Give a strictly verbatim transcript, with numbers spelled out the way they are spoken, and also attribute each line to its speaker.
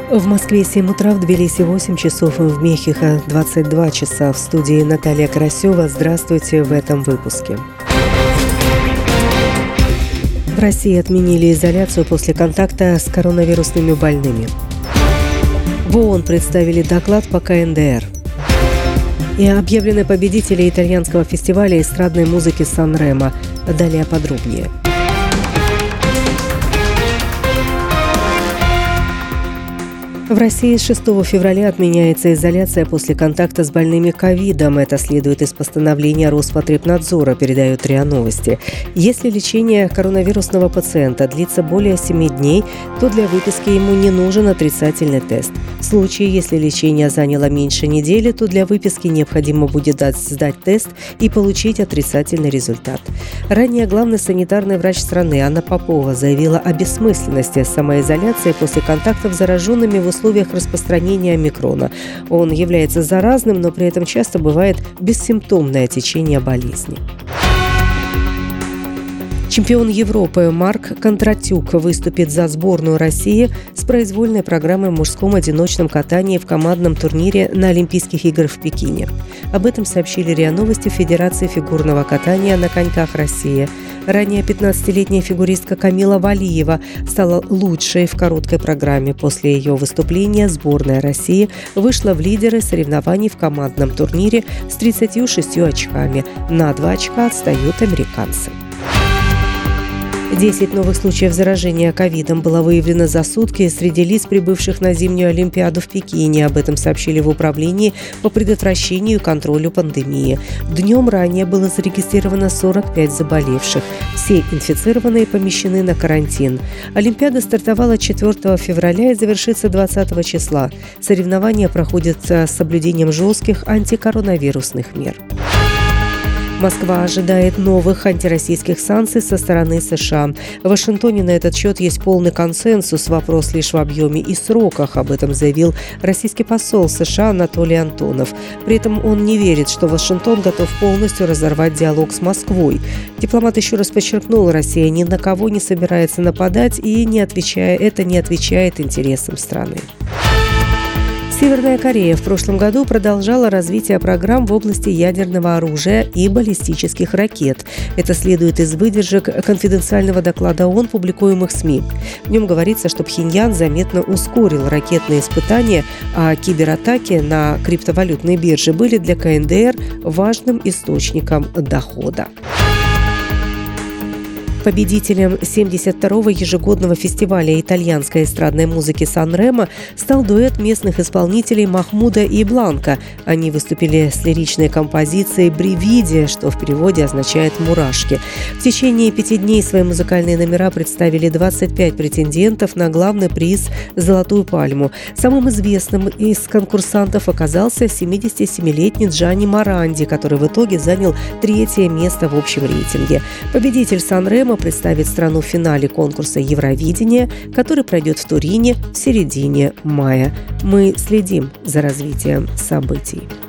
Speaker 1: В Москве семь утра, в Тбилиси восемь часов, в Мехико двадцать два часа. В студии Наталья Карасева. Здравствуйте в этом выпуске. В России отменили изоляцию после контакта с коронавирусными больными. В ООН представили доклад по ка эн дэ эр. И объявлены победители итальянского фестиваля эстрадной музыки «Сан-Ремо». Далее подробнее. В России с шестого февраля отменяется изоляция после контакта с больными ковидом. Это следует из постановления Роспотребнадзора, передают РИА Новости. Если лечение коронавирусного пациента длится более семи дней, то для выписки ему не нужен отрицательный тест. В случае, если лечение заняло меньше недели, то для выписки необходимо будет сдать тест и получить отрицательный результат. Ранее главный санитарный врач страны Анна Попова заявила о бессмысленности самоизоляции после контактов с зараженными в условиях распространения омикрона. Он является заразным, но при этом часто бывает бессимптомное течение болезни. Чемпион Европы Марк Кондратюк выступит за сборную России с произвольной программой в мужском одиночном катании в командном турнире на Олимпийских играх в Пекине. Об этом сообщили РИА Новости Федерации фигурного катания на коньках России. Ранее пятнадцатилетняя фигуристка Камила Валиева стала лучшей в короткой программе. После ее выступления сборная России вышла в лидеры соревнований в командном турнире с тридцатью шестью очками. На два очка отстают американцы. Десять новых случаев заражения ковидом было выявлено за сутки среди лиц, прибывших на зимнюю Олимпиаду в Пекине. Об этом сообщили в Управлении по предотвращению и контролю пандемии. Днем ранее было зарегистрировано сорок пять заболевших. Все инфицированные помещены на карантин. Олимпиада стартовала четвёртого февраля и завершится двадцатого числа. Соревнования проходят с соблюдением жестких антикоронавирусных мер. Москва ожидает новых антироссийских санкций со стороны США. В Вашингтоне на этот счет есть полный консенсус, вопрос лишь в объеме и сроках. Об этом заявил российский посол США Анатолий Антонов. При этом он не верит, что Вашингтон готов полностью разорвать диалог с Москвой. Дипломат еще раз подчеркнул, Россия ни на кого не собирается нападать и не отвечая, это не отвечает интересам страны. Северная Корея в прошлом году продолжала развитие программ в области ядерного оружия и баллистических ракет. Это следует из выдержек конфиденциального доклада ООН, публикуемых СМИ. В нем говорится, что Пхеньян заметно ускорил ракетные испытания, а кибератаки на криптовалютной бирже были для ка эн дэ эр важным источником дохода. Победителем семьдесят второго ежегодного фестиваля итальянской эстрадной музыки «Сан-Ремо» стал дуэт местных исполнителей Махмуда и Бланка. Они выступили с лиричной композицией «Бревиди», что в переводе означает «мурашки». В течение пяти дней свои музыкальные номера представили двадцать пять претендентов на главный приз «Золотую пальму». Самым известным из конкурсантов оказался семидесятисемилетний Джанни Моранди, который в итоге занял третье место в общем рейтинге. Победитель «Сан-Ремо» представит страну в финале конкурса Евровидения, который пройдет в Турине в середине мая. Мы следим за развитием событий.